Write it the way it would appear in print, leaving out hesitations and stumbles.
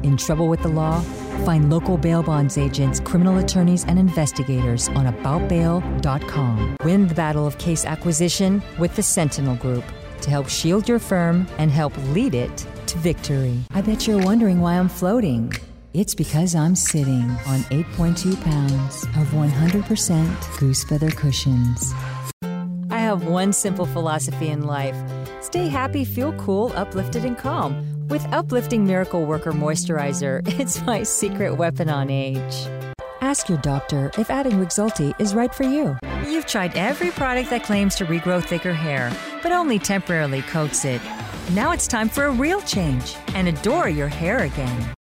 In trouble with the law? Find local bail bonds agents, criminal attorneys, and investigators on aboutbail.com. Win the battle of case acquisition with the Sentinel Group to help shield your firm and help lead it to victory. I bet you're wondering why I'm floating. It's because I'm sitting on 8.2 pounds of 100% goose feather cushions. I have one simple philosophy in life. Stay happy, feel cool, uplifted, and calm. With Uplifting Miracle Worker Moisturizer, it's my secret weapon on age. Ask your doctor if adding Rexulti is right for you. You've tried every product that claims to regrow thicker hair, but only temporarily coats it. Now it's time for a real change and adore your hair again.